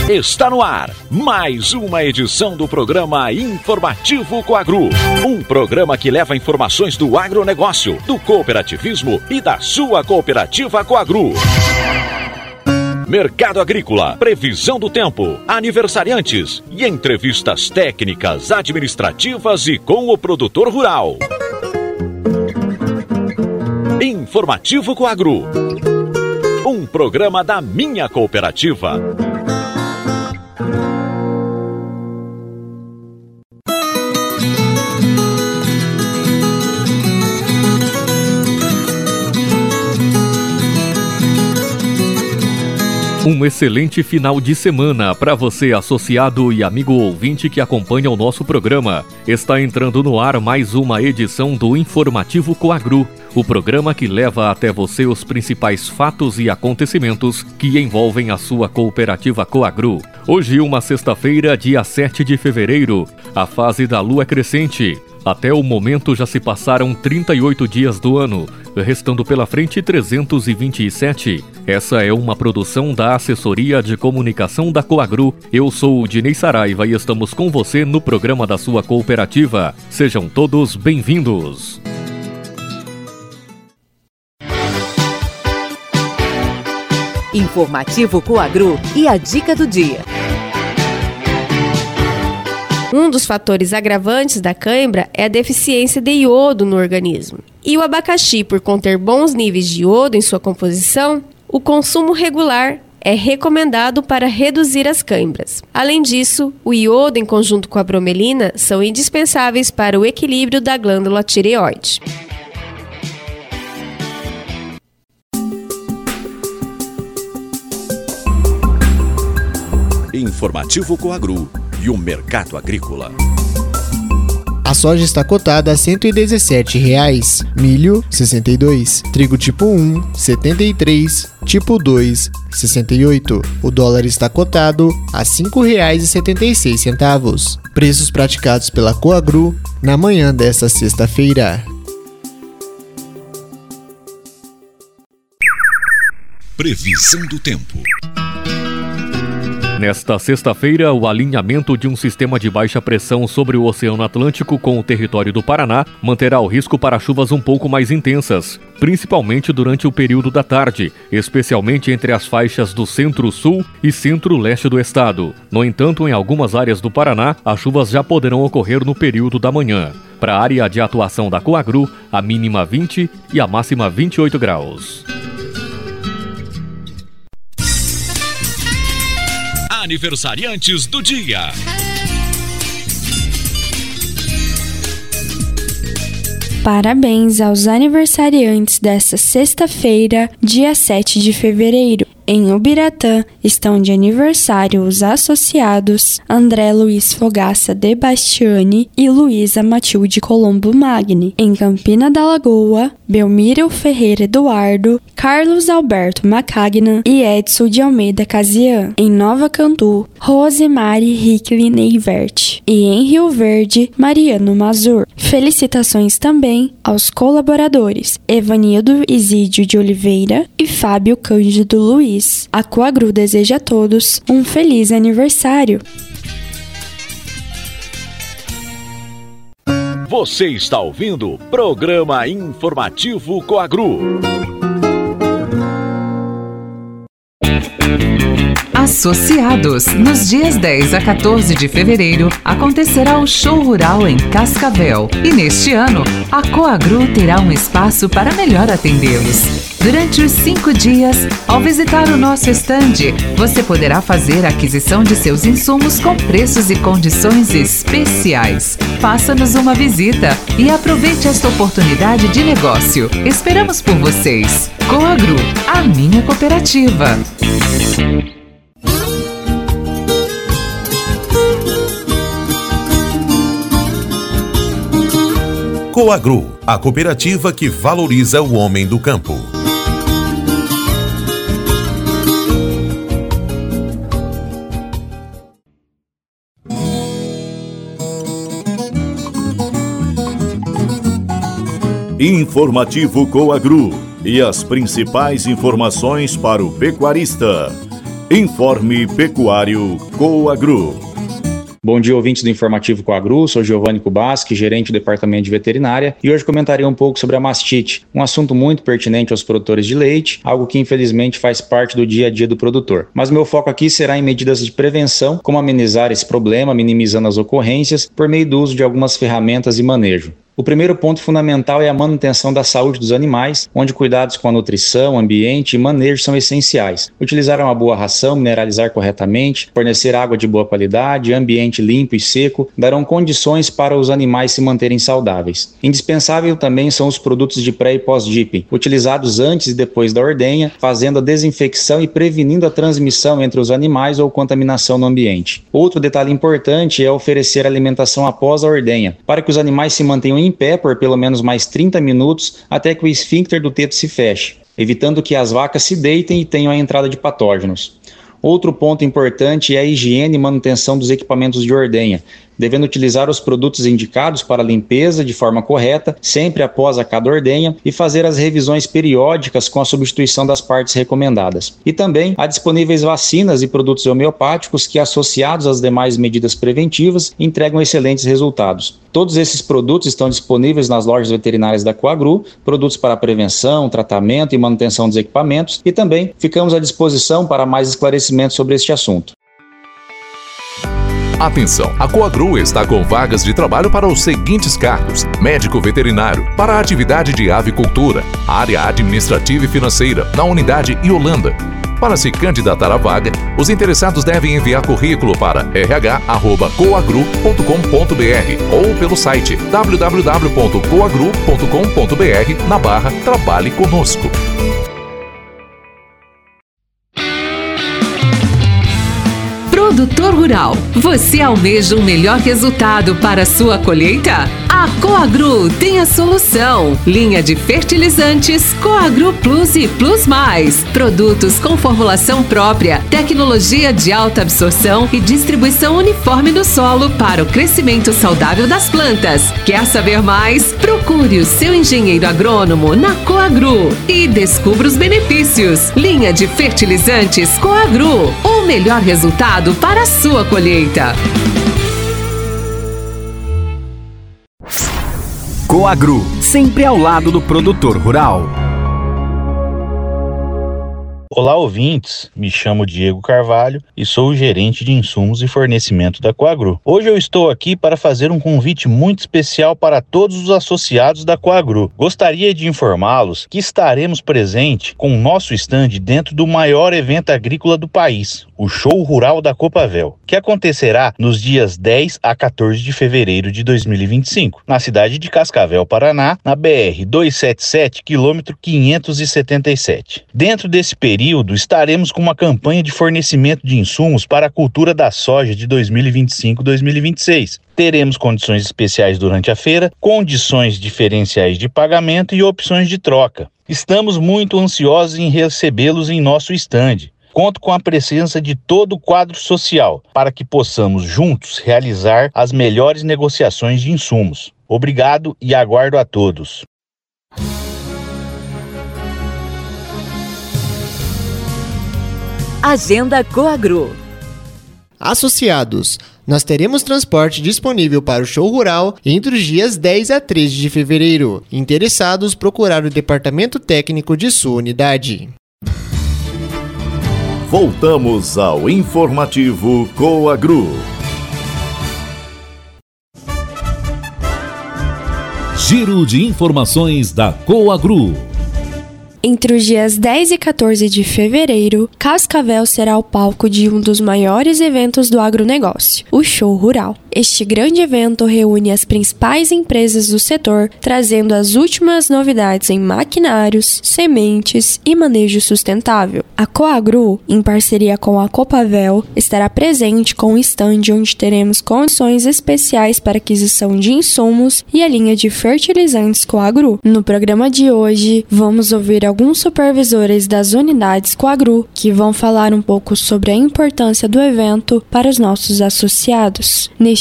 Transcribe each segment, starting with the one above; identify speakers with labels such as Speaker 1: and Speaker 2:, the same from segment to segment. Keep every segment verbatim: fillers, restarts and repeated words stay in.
Speaker 1: Está no ar mais uma edição do programa Informativo Coagro. Um programa que leva informações do agronegócio, do cooperativismo e da sua cooperativa Coagro. Mercado agrícola, previsão do tempo, aniversariantes e entrevistas técnicas, administrativas e com o produtor rural. Informativo Coagro. Um programa da minha cooperativa.
Speaker 2: Um excelente final de semana para você, associado e amigo ouvinte que acompanha o nosso programa. Está entrando no ar mais uma edição do Informativo Coagro, o programa que leva até você os principais fatos e acontecimentos que envolvem a sua cooperativa Coagro. Hoje, uma sexta-feira, dia sete de fevereiro, a fase da lua crescente. Até o momento já se passaram trinta e oito dias do ano, restando pela frente trezentos e vinte e sete. Essa é uma produção da Assessoria de Comunicação da Coagro. Eu sou o Dinei Saraiva e estamos com você no programa da sua cooperativa. Sejam todos bem-vindos.
Speaker 3: Informativo Coagro e a dica do dia.
Speaker 4: Um dos fatores agravantes da cãibra é a deficiência de iodo no organismo. E o abacaxi, por conter bons níveis de iodo em sua composição, o consumo regular é recomendado para reduzir as cãibras. Além disso, o iodo em conjunto com a bromelina são indispensáveis para o equilíbrio da glândula tireoide.
Speaker 1: Informativo Coagro e o mercado agrícola.
Speaker 5: A soja está cotada a cento e dezessete reais, milho sessenta e dois, trigo tipo um setenta e três, tipo dois sessenta e oito. O dólar está cotado a cinco reais e setenta e seis centavos. Preços praticados pela Coagro na manhã desta sexta-feira.
Speaker 1: Previsão do tempo.
Speaker 2: Nesta sexta-feira, o alinhamento de um sistema de baixa pressão sobre o Oceano Atlântico com o território do Paraná manterá o risco para chuvas um pouco mais intensas, principalmente durante o período da tarde, especialmente entre as faixas do centro-sul e centro-leste do estado. No entanto, em algumas áreas do Paraná, as chuvas já poderão ocorrer no período da manhã. Para a área de atuação da Coagro, a mínima vinte e a máxima vinte e oito graus.
Speaker 1: Aniversariantes do dia.
Speaker 6: Parabéns aos aniversariantes desta sexta-feira, dia sete de fevereiro. Em Ubiratã estão de aniversário os associados André Luiz Fogaça de Bastiani e Luísa Matilde Colombo Magni. Em Campina da Lagoa, Belmiro Ferreira Eduardo, Carlos Alberto Macagnan e Edson de Almeida Casian. Em Nova Cantu, Rosemary Hickley Neivert. E em Rio Verde, Mariano Mazur. Felicitações também aos colaboradores Evanildo Isídio de Oliveira e Fábio Cândido Luiz. A Coagro deseja a todos um feliz aniversário.
Speaker 1: Você está ouvindo o programa Informativo Coagro.
Speaker 7: Associados, nos dias dez a quatorze de fevereiro, acontecerá o Show Rural em Cascavel. E neste ano, a Coagro terá um espaço para melhor atendê-los. Durante os cinco dias, ao visitar o nosso estande, você poderá fazer a aquisição de seus insumos com preços e condições especiais. Faça-nos uma visita e aproveite esta oportunidade de negócio. Esperamos por vocês. Coagro, a minha cooperativa.
Speaker 8: Coagro, a cooperativa que valoriza o homem do campo. Informativo Coagro e as principais informações para o pecuarista. Informe Pecuário Coagru.
Speaker 9: Bom dia, ouvintes do Informativo Coagru, sou Giovanni Kubaschi, gerente do Departamento de Veterinária, e hoje comentarei um pouco sobre a mastite, um assunto muito pertinente aos produtores de leite, algo que infelizmente faz parte do dia a dia do produtor. Mas meu foco aqui será em medidas de prevenção, como amenizar esse problema, minimizando as ocorrências, por meio do uso de algumas ferramentas e manejo. O primeiro ponto fundamental é a manutenção da saúde dos animais, onde cuidados com a nutrição, ambiente e manejo são essenciais. Utilizar uma boa ração, mineralizar corretamente, fornecer água de boa qualidade, ambiente limpo e seco, darão condições para os animais se manterem saudáveis. Indispensável também são os produtos de pré e pós-dipping, utilizados antes e depois da ordenha, fazendo a desinfecção e prevenindo a transmissão entre os animais ou contaminação no ambiente. Outro detalhe importante é oferecer alimentação após a ordenha, para que os animais se mantenham em pé por pelo menos mais trinta minutos até que o esfíncter do teto se feche, evitando que as vacas se deitem e tenham a entrada de patógenos. Outro ponto importante é a higiene e manutenção dos equipamentos de ordenha, devendo utilizar os produtos indicados para a limpeza de forma correta, sempre após a cada ordenha, e fazer as revisões periódicas com a substituição das partes recomendadas. E também há disponíveis vacinas e produtos homeopáticos que, associados às demais medidas preventivas, entregam excelentes resultados. Todos esses produtos estão disponíveis nas lojas veterinárias da Coagru, produtos para prevenção, tratamento e manutenção dos equipamentos, e também ficamos à disposição para mais esclarecimentos sobre este assunto.
Speaker 10: Atenção, a Coagru está com vagas de trabalho para os seguintes cargos: médico veterinário, para a atividade de avicultura, área administrativa e financeira, na unidade Iolanda. Para se candidatar à vaga, os interessados devem enviar currículo para r h arroba coagru ponto com ponto b r ou pelo site w w w ponto coagru ponto com ponto b r na barra Trabalhe Conosco.
Speaker 7: Produtor rural, você almeja um melhor resultado para a sua colheita? A Coagru tem a solução. Linha de fertilizantes Coagru Plus e Plus Mais. Produtos com formulação própria, tecnologia de alta absorção e distribuição uniforme no solo para o crescimento saudável das plantas. Quer saber mais? Procure o seu engenheiro agrônomo na Coagru e descubra os benefícios. Linha de fertilizantes Coagru, o melhor resultado para a sua colheita.
Speaker 11: Coagru, sempre ao lado do produtor rural.
Speaker 12: Olá, ouvintes, me chamo Diego Carvalho e sou o gerente de insumos e fornecimento da Coagru. Hoje eu estou aqui para fazer um convite muito especial para todos os associados da Coagru. Gostaria de informá-los que estaremos presentes com o nosso stand dentro do maior evento agrícola do país, o Show Rural da Copavel, que acontecerá nos dias dez a quatorze de fevereiro de dois mil e vinte e cinco, na cidade de Cascavel, Paraná, na B R duzentos e setenta e sete, quilômetro quinhentos e setenta e sete. Dentro desse período, estaremos com uma campanha de fornecimento de insumos para a cultura da soja de dois mil e vinte e cinco a dois mil e vinte e seis. Teremos condições especiais durante a feira, condições diferenciais de pagamento e opções de troca. Estamos muito ansiosos em recebê-los em nosso estande. Conto com a presença de todo o quadro social para que possamos juntos realizar as melhores negociações de insumos. Obrigado e aguardo a todos.
Speaker 3: Agenda Coagru.
Speaker 5: Associados, nós teremos transporte disponível para o show rural entre os dias dez a treze de fevereiro. Interessados, procurar o departamento técnico de sua unidade.
Speaker 8: Voltamos ao Informativo Coagru.
Speaker 1: Giro de informações da Coagru.
Speaker 6: Entre os dias dez e quatorze de fevereiro, Cascavel será o palco de um dos maiores eventos do agronegócio, o Show Rural. Este grande evento reúne as principais empresas do setor, trazendo as últimas novidades em maquinários, sementes e manejo sustentável. A Coagru, em parceria com a Copavel, estará presente com um stand onde teremos condições especiais para aquisição de insumos e a linha de fertilizantes Coagru. No programa de hoje, vamos ouvir alguns supervisores das unidades Coagru que vão falar um pouco sobre a importância do evento para os nossos associados. Neste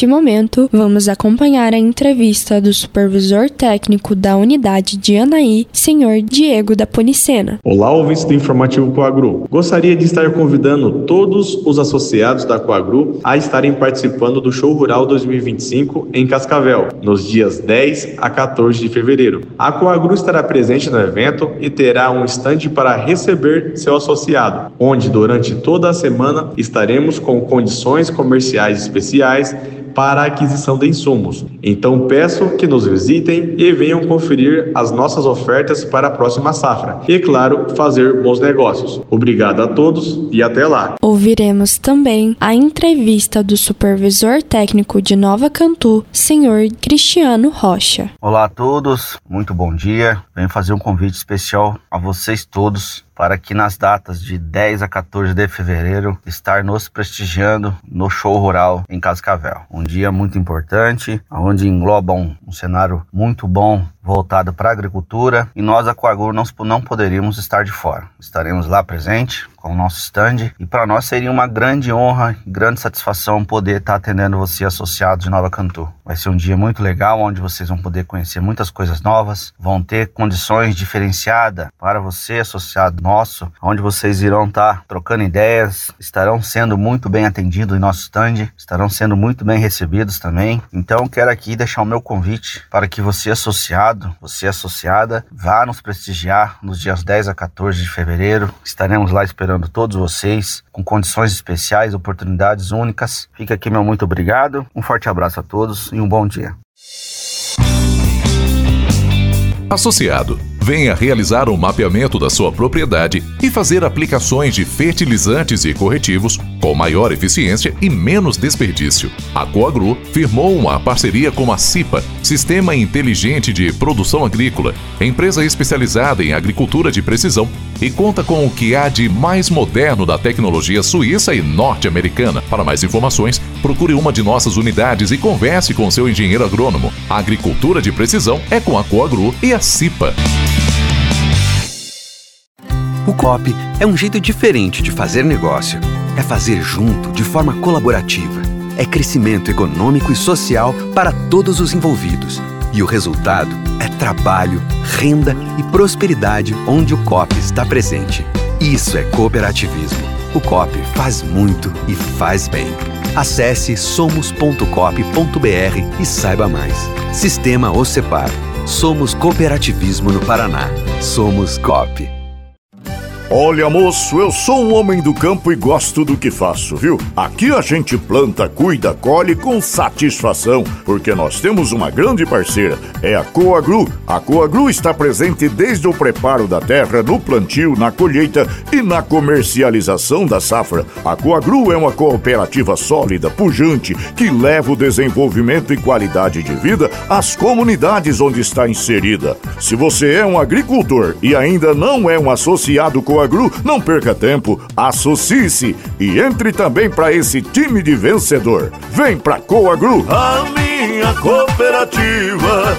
Speaker 6: Neste momento, vamos acompanhar a entrevista do supervisor técnico da unidade de Anaí, senhor Diego da Ponicena.
Speaker 13: Olá, ouvintes do Informativo Coagru. Gostaria de estar convidando todos os associados da Coagru a estarem participando do Show Rural dois mil e vinte e cinco em Cascavel, nos dias dez a quatorze de fevereiro. A Coagru estará presente no evento e terá um estande para receber seu associado, onde durante toda a semana estaremos com condições comerciais especiais para a aquisição de insumos. Então peço que nos visitem e venham conferir as nossas ofertas para a próxima safra e, claro, fazer bons negócios. Obrigado a todos e até lá.
Speaker 6: Ouviremos também a entrevista do supervisor técnico de Nova Cantu, senhor Cristiano Rocha.
Speaker 14: Olá a todos, muito bom dia. Venho fazer um convite especial a vocês todos para que nas datas de dez a quatorze de fevereiro estar nos prestigiando no Show Rural em Cascavel. Um dia muito importante, onde engloba um, um cenário muito bom voltado para a agricultura, e nós da Coagru não, não poderíamos estar de fora. Estaremos lá presente com o nosso stand e para nós seria uma grande honra e grande satisfação poder estar atendendo você, associado de Nova Cantu. Vai ser um dia muito legal, onde vocês vão poder conhecer muitas coisas novas, vão ter condições diferenciadas para você, associado nosso, onde vocês irão estar trocando ideias, estarão sendo muito bem atendidos em nosso stand, estarão sendo muito bem recebidos também. Então quero aqui deixar o meu convite para que você, associado, você associada, vá nos prestigiar nos dias dez a quatorze de fevereiro. Estaremos lá esperando todos vocês com condições especiais, oportunidades únicas. Fica aqui meu muito obrigado, um forte abraço a todos e um bom dia.
Speaker 10: Associado, venha realizar um mapeamento da sua propriedade e fazer aplicações de fertilizantes e corretivos com maior eficiência e menos desperdício. A Coagru firmou uma parceria com a CIPA, Sistema Inteligente de Produção Agrícola, empresa especializada em agricultura de precisão, e conta com o que há de mais moderno da tecnologia suíça e norte-americana. Para mais informações, procure uma de nossas unidades e converse com seu engenheiro agrônomo. A agricultura de precisão é com a Coagru e a CIPA.
Speaker 15: O Coop é um jeito diferente de fazer negócio. É fazer junto, de forma colaborativa. É crescimento econômico e social para todos os envolvidos. E o resultado é trabalho, renda e prosperidade onde o Coop está presente. Isso é cooperativismo. O Coop faz muito e faz bem. Acesse somos ponto coop ponto br e saiba mais. Sistema Ocepar. Somos cooperativismo no Paraná. Somos Coop.
Speaker 16: Olha, moço, eu sou um homem do campo e gosto do que faço, viu? Aqui a gente planta, cuida, colhe com satisfação, porque nós temos uma grande parceira, é a Coagru. A Coagru está presente desde o preparo da terra, no plantio, na colheita e na comercialização da safra. A Coagru é uma cooperativa sólida, pujante, que leva o desenvolvimento e qualidade de vida às comunidades onde está inserida. Se você é um agricultor e ainda não é um associado Coagru, não perca tempo, associe-se e entre também para esse time de vencedor. Vem pra Coagru, a minha cooperativa.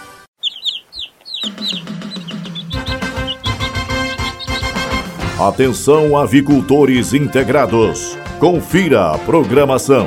Speaker 16: Atenção, avicultores integrados. Confira a programação.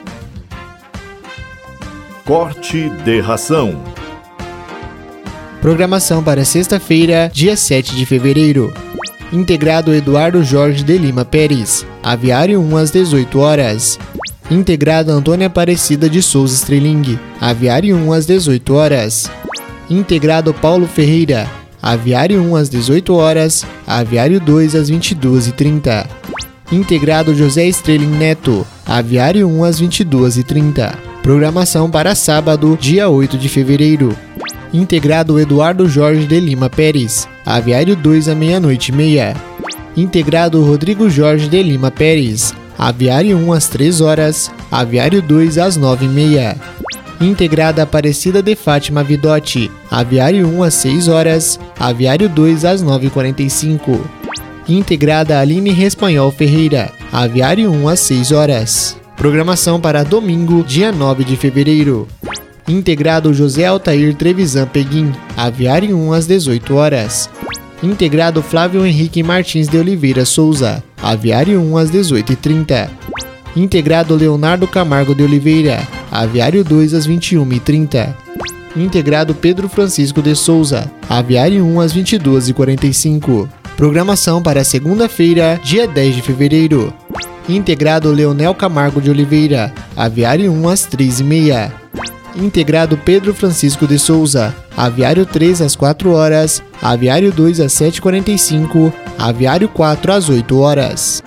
Speaker 16: Corte de ração.
Speaker 5: Programação para sexta-feira, dia sete de fevereiro. Integrado Eduardo Jorge de Lima Pérez, Aviário um às dezoito horas. Integrado Antônia Aparecida de Souza Streling, Aviário um às dezoito horas. Integrado Paulo Ferreira, Aviário um às dezoito horas, Aviário dois às vinte e duas e trinta. Integrado José Streling Neto, Aviário um às vinte e duas e trinta. Programação para sábado, dia oito de fevereiro. Integrado Eduardo Jorge de Lima Pérez, Aviário dois à meia-noite e meia. Integrado Rodrigo Jorge de Lima Pérez, Aviário um às três horas, Aviário dois às nove e meia. Integrada Aparecida de Fátima Vidotti, Aviário um às seis horas, Aviário dois às nove e quarenta e cinco. Integrada Aline Respanhol Ferreira, Aviário um às seis horas. Programação para domingo, dia nove de fevereiro. Integrado José Altair Trevisan Peguim, Aviário um às dezoito horas. Integrado Flávio Henrique Martins de Oliveira Souza, Aviário um às dezoito e trinta. Integrado Leonardo Camargo de Oliveira, Aviário dois às vinte e uma e trinta. Integrado Pedro Francisco de Souza, Aviário um às vinte e duas e quarenta e cinco. Programação para segunda-feira, dia dez de fevereiro. Integrado Leonel Camargo de Oliveira, Aviário um às três e meia. Integrado Pedro Francisco de Souza, Aviário três às quatro horas, Aviário dois às sete e quarenta e cinco, Aviário quatro às oito horas.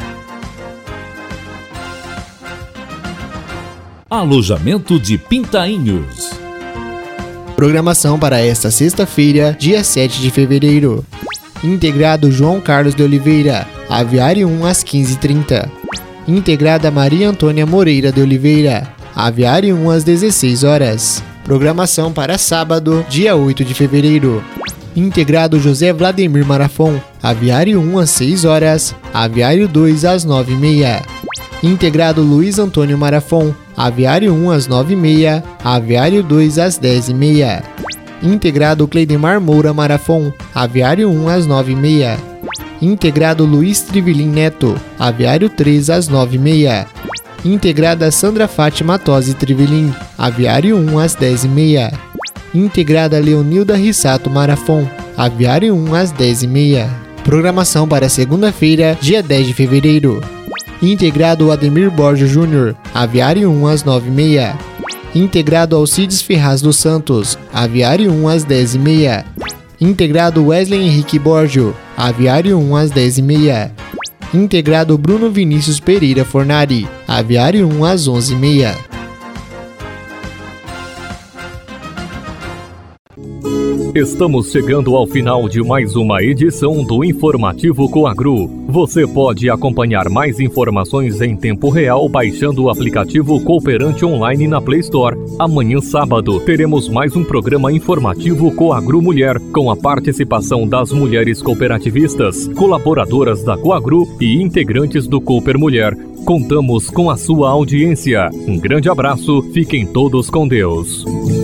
Speaker 17: Alojamento de Pintainhos.
Speaker 5: Programação para esta sexta-feira, dia sete de fevereiro. Integrado João Carlos de Oliveira, Aviário um às quinze e trinta. Integrada Maria Antônia Moreira de Oliveira, Aviário um às dezesseis horas. Programação para sábado, dia oito de fevereiro. Integrado José Vladimir Marafon, Aviário um às seis horas, Aviário dois às nove e meia. Integrado Luiz Antônio Marafon, Aviário um às nove e meia, Aviário dois às dez e meia. Integrado Cleidemar Moura Marafon, Aviário um às nove e meia. Integrado Luiz Trivelin Neto, Aviário três às nove e meia. Integrada Sandra Fátima Tosi Trivelin, Aviário um às dez e meia. Integrada Leonilda Rissato Marafon, Aviário um às dez e meia. Programação para segunda-feira, dia dez de fevereiro. Integrado Ademir Borges Júnior, Aviário um às nove e meia. Integrado Alcides Ferraz dos Santos, Aviário um às dez e meia. Integrado Wesley Henrique Borgio, Aviário um às dez e meia. Integrado Bruno Vinícius Pereira Fornari, Aviário um às onze e meia.
Speaker 2: Estamos chegando ao final de mais uma edição do Informativo Coagru. Você pode acompanhar mais informações em tempo real baixando o aplicativo Cooperante Online na Play Store. Amanhã, sábado, teremos mais um programa informativo Coagru Mulher, com a participação das mulheres cooperativistas, colaboradoras da Coagru e integrantes do Cooper Mulher. Contamos com a sua audiência. Um grande abraço, fiquem todos com Deus.